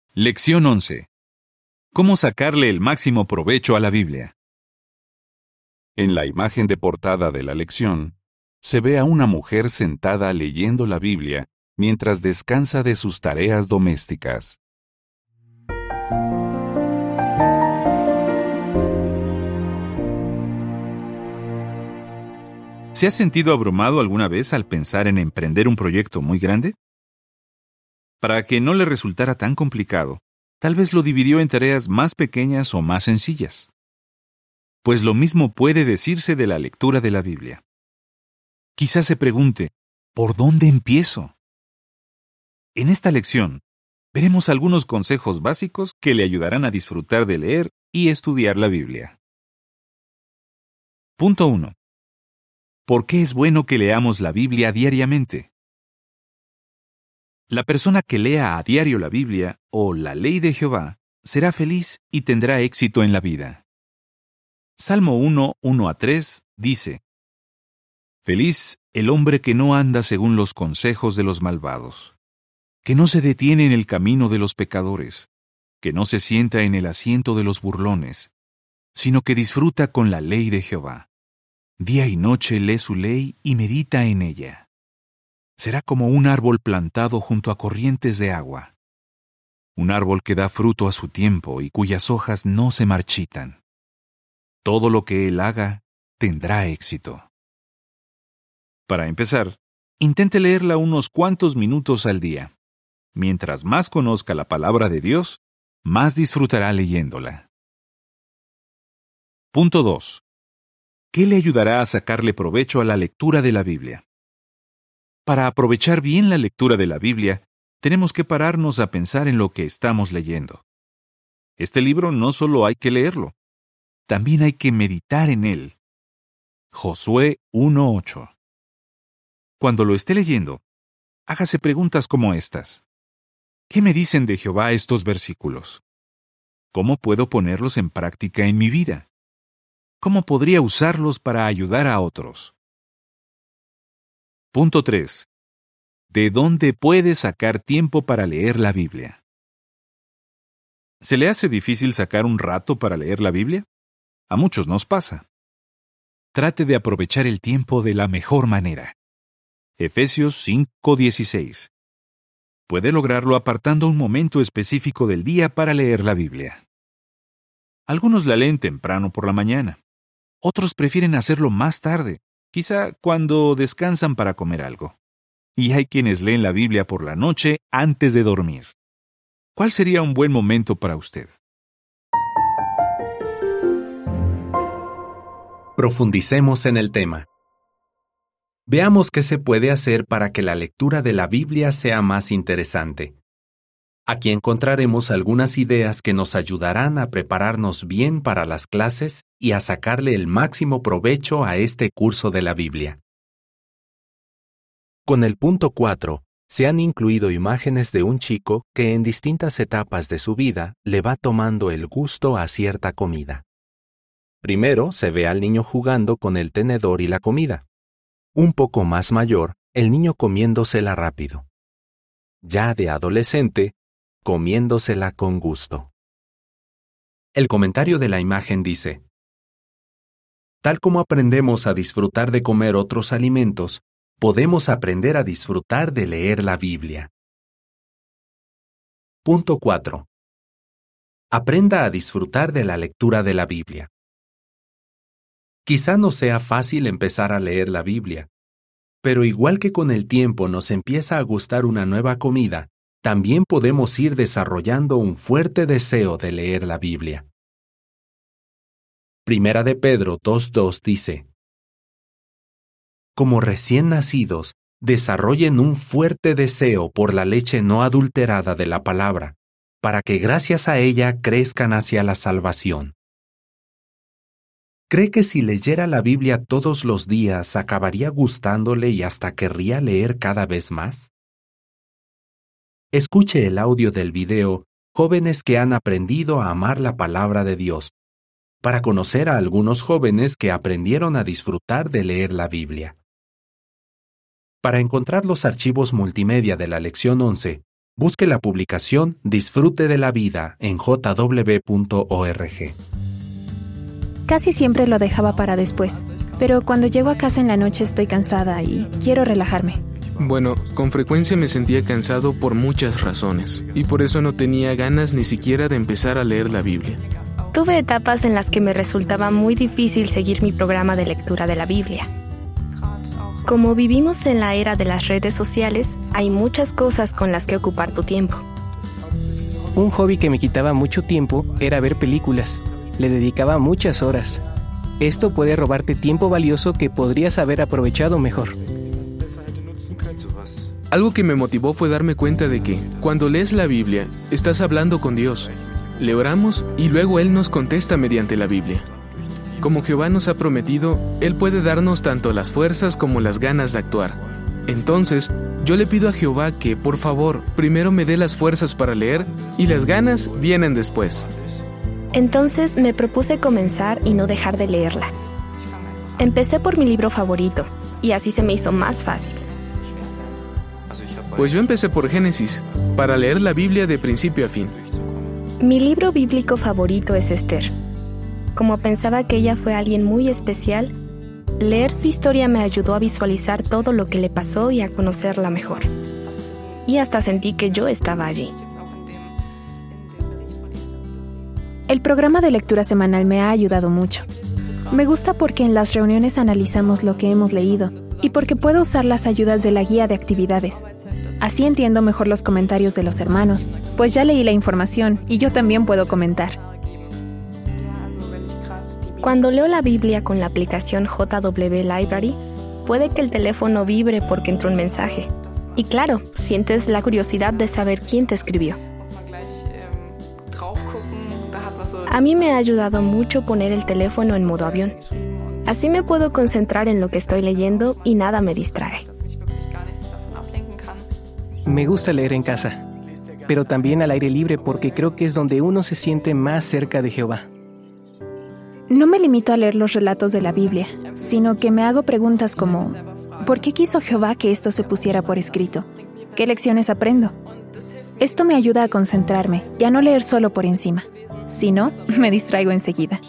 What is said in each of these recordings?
Lección 11. ¿Cómo sacarle el máximo provecho a la Biblia? En la imagen de portada de la lección, se ve a una mujer sentada leyendo la Biblia mientras descansa de sus tareas domésticas. ¿Se ha sentido abrumado alguna vez al pensar en emprender un proyecto muy grande? Para que no le resultara tan complicado, tal vez lo dividió en tareas más pequeñas o más sencillas. Pues lo mismo puede decirse de la lectura de la Biblia. Quizás se pregunte, ¿por dónde empiezo? En esta lección, veremos algunos consejos básicos que le ayudarán a disfrutar de leer y estudiar la Biblia. Punto 1. ¿Por qué es bueno que leamos la Biblia diariamente? La persona que lea a diario la Biblia o la ley de Jehová será feliz y tendrá éxito en la vida. Salmo 1, 1-3 dice: Feliz el hombre que no anda según los consejos de los malvados, que no se detiene en el camino de los pecadores, que no se sienta en el asiento de los burlones, sino que disfruta con la ley de Jehová. Día y noche lee su ley y medita en ella. Será como un árbol plantado junto a corrientes de agua, un árbol que da fruto a su tiempo y cuyas hojas no se marchitan. Todo lo que él haga tendrá éxito. Para empezar, intente leerla unos cuantos minutos al día. Mientras más conozca la palabra de Dios, más disfrutará leyéndola. Punto 2. ¿Qué le ayudará a sacarle provecho a la lectura de la Biblia? Para aprovechar bien la lectura de la Biblia, tenemos que pararnos a pensar en lo que estamos leyendo. Este libro no solo hay que leerlo, también hay que meditar en él. Josué 1:8. Cuando lo esté leyendo, hágase preguntas como estas. ¿Qué me dicen de Jehová estos versículos? ¿Cómo puedo ponerlos en práctica en mi vida? ¿Cómo podría usarlos para ayudar a otros? Punto 3. ¿De dónde puede sacar tiempo para leer la Biblia? ¿Se le hace difícil sacar un rato para leer la Biblia? A muchos nos pasa. Trate de aprovechar el tiempo de la mejor manera. Efesios 5:16. Puede lograrlo apartando un momento específico del día para leer la Biblia. Algunos la leen temprano por la mañana. Otros prefieren hacerlo más tarde, quizá cuando descansan para comer algo. Y hay quienes leen la Biblia por la noche antes de dormir. ¿Cuál sería un buen momento para usted? Profundicemos en el tema. Veamos qué se puede hacer para que la lectura de la Biblia sea más interesante. Aquí encontraremos algunas ideas que nos ayudarán a prepararnos bien para las clases y a sacarle el máximo provecho a este curso de la Biblia. Con el punto 4, se han incluido imágenes de un chico que en distintas etapas de su vida le va tomando el gusto a cierta comida. Primero se ve al niño jugando con el tenedor y la comida. Un poco más mayor, el niño comiéndosela rápido. Ya de adolescente, comiéndosela con gusto. El comentario de la imagen dice: tal como aprendemos a disfrutar de comer otros alimentos, podemos aprender a disfrutar de leer la Biblia. Punto 4. Aprenda a disfrutar de la lectura de la Biblia. Quizá no sea fácil empezar a leer la Biblia, pero igual que con el tiempo nos empieza a gustar una nueva comida, también podemos ir desarrollando un fuerte deseo de leer la Biblia. Primera de Pedro 2:2 dice: como recién nacidos, desarrollen un fuerte deseo por la leche no adulterada de la palabra, para que gracias a ella crezcan hacia la salvación. ¿Cree que si leyera la Biblia todos los días acabaría gustándole y hasta querría leer cada vez más? Escuche el audio del video Jóvenes que han aprendido a amar la palabra de Dios, para conocer a algunos jóvenes que aprendieron a disfrutar de leer la Biblia. Para encontrar los archivos multimedia de la lección 11, Busque la publicación Disfrute de la vida en jw.org. Casi siempre lo dejaba para después, pero cuando llego a casa en la noche estoy cansada y quiero relajarme. Bueno, con frecuencia me sentía cansado por muchas razones, y por eso no tenía ganas ni siquiera de empezar a leer la Biblia. Tuve etapas en las que me resultaba muy difícil seguir mi programa de lectura de la Biblia. Como vivimos en la era de las redes sociales, hay muchas cosas con las que ocupar tu tiempo. Un hobby que me quitaba mucho tiempo era ver películas. Le dedicaba muchas horas. Esto puede robarte tiempo valioso que podrías haber aprovechado mejor. Algo que me motivó fue darme cuenta de que, cuando lees la Biblia, estás hablando con Dios. Le oramos y luego Él nos contesta mediante la Biblia. Como Jehová nos ha prometido, Él puede darnos tanto las fuerzas como las ganas de actuar. Entonces, yo le pido a Jehová que, por favor, primero me dé las fuerzas para leer y las ganas vienen después. Entonces me propuse comenzar y no dejar de leerla. Empecé por mi libro favorito, y así se me hizo más fácil. Pues yo empecé por Génesis, para leer la Biblia de principio a fin. Mi libro bíblico favorito es Esther. Como pensaba que ella fue alguien muy especial, leer su historia me ayudó a visualizar todo lo que le pasó y a conocerla mejor. Y hasta sentí que yo estaba allí. El programa de lectura semanal me ha ayudado mucho. Me gusta porque en las reuniones analizamos lo que hemos leído y porque puedo usar las ayudas de la guía de actividades. Así entiendo mejor los comentarios de los hermanos, pues ya leí la información y yo también puedo comentar. Cuando leo la Biblia con la aplicación JW Library, puede que el teléfono vibre porque entró un mensaje. Y claro, sientes la curiosidad de saber quién te escribió. A mí me ha ayudado mucho poner el teléfono en modo avión. Así me puedo concentrar en lo que estoy leyendo y nada me distrae. Me gusta leer en casa, pero también al aire libre porque creo que es donde uno se siente más cerca de Jehová. No me limito a leer los relatos de la Biblia, sino que me hago preguntas como ¿por qué quiso Jehová que esto se pusiera por escrito? ¿Qué lecciones aprendo? Esto me ayuda a concentrarme y a no leer solo por encima. Si no, me distraigo enseguida.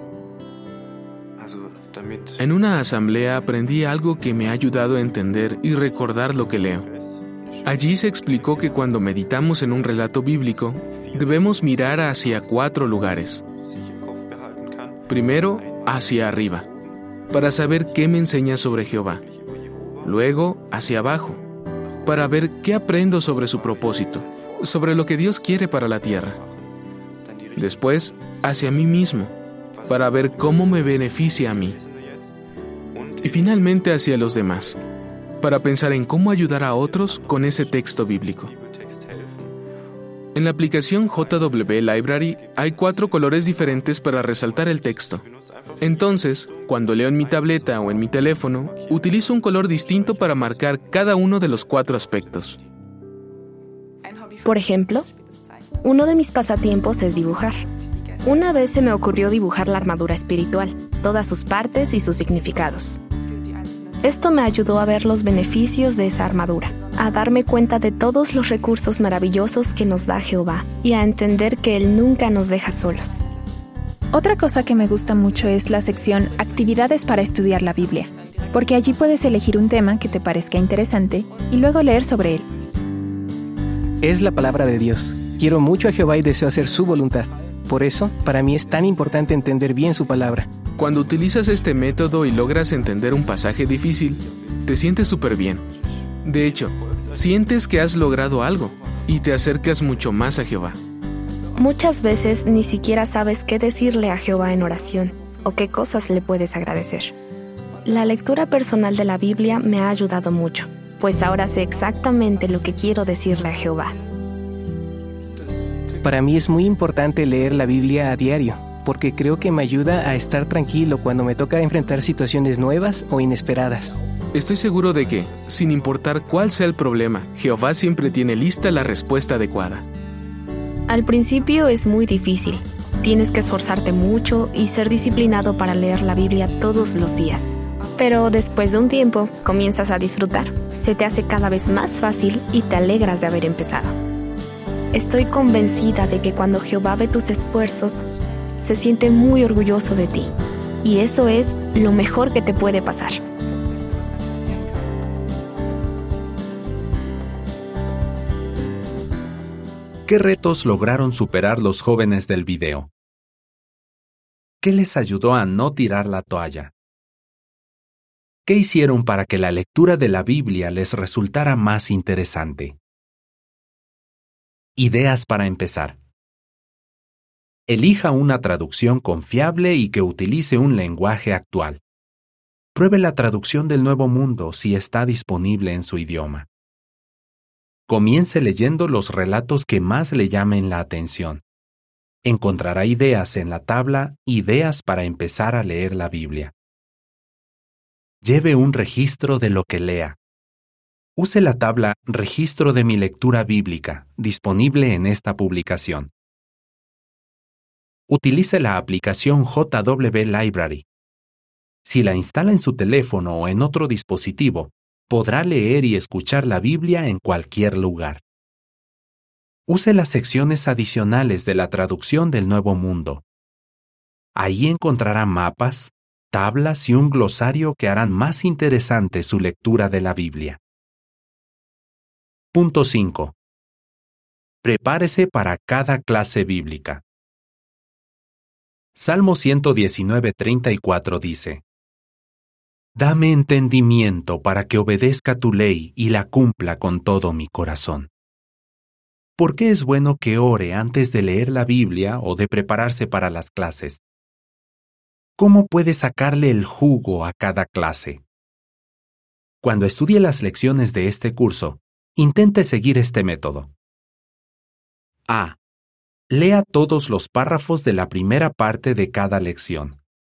En una asamblea aprendí algo que me ha ayudado a entender y recordar lo que leo. Allí se explicó que cuando meditamos en un relato bíblico, debemos mirar hacia 4 lugares. Primero, hacia arriba, para saber qué me enseña sobre Jehová. Luego, hacia abajo, para ver qué aprendo sobre su propósito, sobre lo que Dios quiere para la tierra. Después, hacia mí mismo, para ver cómo me beneficia a mí. Y finalmente hacia los demás, para pensar en cómo ayudar a otros con ese texto bíblico. En la aplicación JW Library hay 4 colores diferentes para resaltar el texto. Entonces, cuando leo en mi tableta o en mi teléfono, utilizo un color distinto para marcar cada uno de los 4 aspectos. Por ejemplo, uno de mis pasatiempos es dibujar. Una vez se me ocurrió dibujar la armadura espiritual, todas sus partes y sus significados. Esto me ayudó a ver los beneficios de esa armadura, a darme cuenta de todos los recursos maravillosos que nos da Jehová y a entender que Él nunca nos deja solos. Otra cosa que me gusta mucho es la sección Actividades para estudiar la Biblia, porque allí puedes elegir un tema que te parezca interesante y luego leer sobre él. Es la palabra de Dios. Quiero mucho a Jehová y deseo hacer su voluntad. Por eso, para mí es tan importante entender bien su palabra. Cuando utilizas este método y logras entender un pasaje difícil, te sientes súper bien. De hecho, sientes que has logrado algo y te acercas mucho más a Jehová. Muchas veces ni siquiera sabes qué decirle a Jehová en oración o qué cosas le puedes agradecer. La lectura personal de la Biblia me ha ayudado mucho, pues ahora sé exactamente lo que quiero decirle a Jehová. Para mí es muy importante leer la Biblia a diario, porque creo que me ayuda a estar tranquilo cuando me toca enfrentar situaciones nuevas o inesperadas. Estoy seguro de que, sin importar cuál sea el problema, Jehová siempre tiene lista la respuesta adecuada. Al principio es muy difícil. Tienes que esforzarte mucho y ser disciplinado para leer la Biblia todos los días. Pero después de un tiempo, comienzas a disfrutar. Se te hace cada vez más fácil y te alegras de haber empezado. Estoy convencida de que cuando Jehová ve tus esfuerzos, se siente muy orgulloso de ti. Y eso es lo mejor que te puede pasar. ¿Qué retos lograron superar los jóvenes del video? ¿Qué les ayudó a no tirar la toalla? ¿Qué hicieron para que la lectura de la Biblia les resultara más interesante? Ideas para empezar. Elija una traducción confiable y que utilice un lenguaje actual. Pruebe la traducción del Nuevo Mundo si está disponible en su idioma. Comience leyendo los relatos que más le llamen la atención. Encontrará ideas en la tabla Ideas para empezar a leer la Biblia. Lleve un registro de lo que lea. Use la tabla Registro de mi lectura bíblica, disponible en esta publicación. Utilice la aplicación JW Library. Si la instala en su teléfono o en otro dispositivo, podrá leer y escuchar la Biblia en cualquier lugar. Use las secciones adicionales de la traducción del Nuevo Mundo. Ahí encontrará mapas, tablas y un glosario que harán más interesante su lectura de la Biblia. Punto 5. Prepárese para cada clase bíblica. Salmo 119:34 dice: Dame entendimiento para que obedezca tu ley y la cumpla con todo mi corazón. ¿Por qué es bueno que ore antes de leer la Biblia o de prepararse para las clases? ¿Cómo puede sacarle el jugo a cada clase? Cuando estudie las lecciones de este curso, intente seguir este método. A. Lea todos los párrafos de la primera parte de cada lección.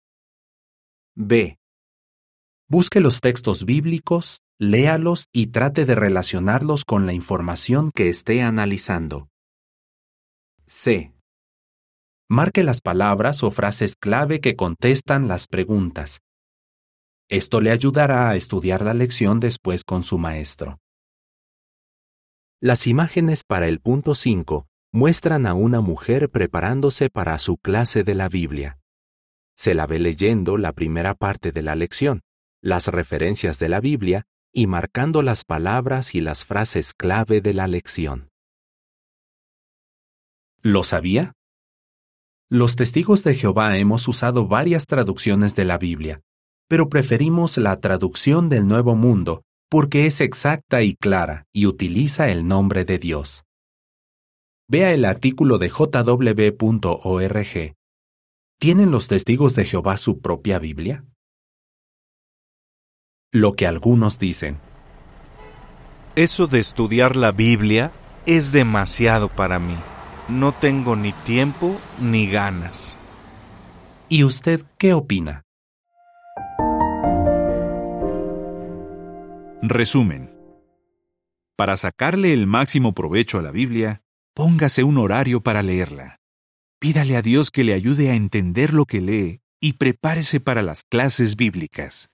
B. Busque los textos bíblicos, léalos y trate de relacionarlos con la información que esté analizando. C. Marque las palabras o frases clave que contestan las preguntas. Esto le ayudará a estudiar la lección después con su maestro. Las imágenes para el punto 5 muestran a una mujer preparándose para su clase de la Biblia. Se la ve leyendo la primera parte de la lección, las referencias de la Biblia y marcando las palabras y las frases clave de la lección. ¿Lo sabía? Los testigos de Jehová hemos usado varias traducciones de la Biblia, pero preferimos la traducción del Nuevo Mundo porque es exacta y clara y utiliza el nombre de Dios. Vea el artículo de jw.org. ¿Tienen los testigos de Jehová su propia Biblia? Lo que algunos dicen. Eso de estudiar la Biblia es demasiado para mí. No tengo ni tiempo ni ganas. ¿Y usted qué opina? Resumen. Para sacarle el máximo provecho a la Biblia, póngase un horario para leerla. Pídale a Dios que le ayude a entender lo que lee y prepárese para las clases bíblicas.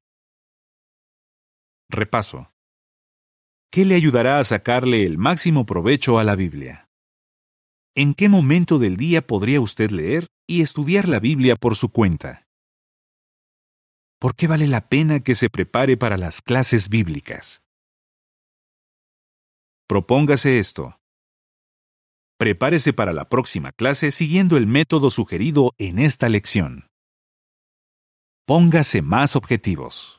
Repaso. ¿Qué le ayudará a sacarle el máximo provecho a la Biblia? ¿En qué momento del día podría usted leer y estudiar la Biblia por su cuenta? ¿Por qué vale la pena que se prepare para las clases bíblicas? Propóngase esto. Prepárese para la próxima clase siguiendo el método sugerido en esta lección. Póngase más objetivos.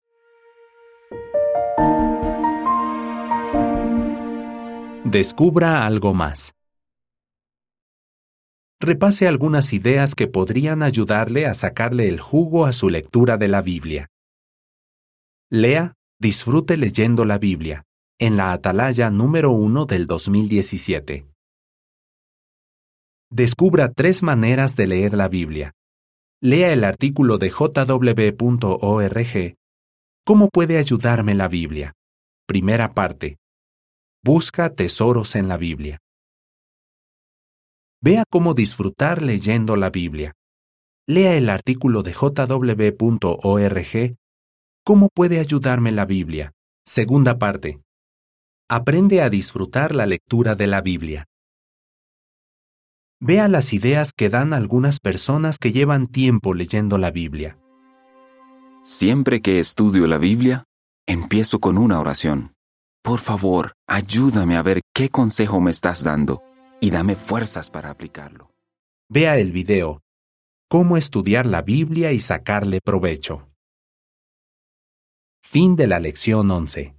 Descubra algo más. Repase algunas ideas que podrían ayudarle a sacarle el jugo a su lectura de la Biblia. Lea, disfrute leyendo la Biblia, en la Atalaya número 1 del 2017. Descubra 3 maneras de leer la Biblia. Lea el artículo de jw.org. ¿Cómo puede ayudarme la Biblia? Primera parte. Busca tesoros en la Biblia. Vea cómo disfrutar leyendo la Biblia. Lea el artículo de jw.org. ¿Cómo puede ayudarme la Biblia? Segunda parte. Aprende a disfrutar la lectura de la Biblia. Vea las ideas que dan algunas personas que llevan tiempo leyendo la Biblia. Siempre que estudio la Biblia, empiezo con una oración. Por favor, ayúdame a ver qué consejo me estás dando y dame fuerzas para aplicarlo. Vea el video Cómo estudiar la Biblia y sacarle provecho. Fin de la lección 11.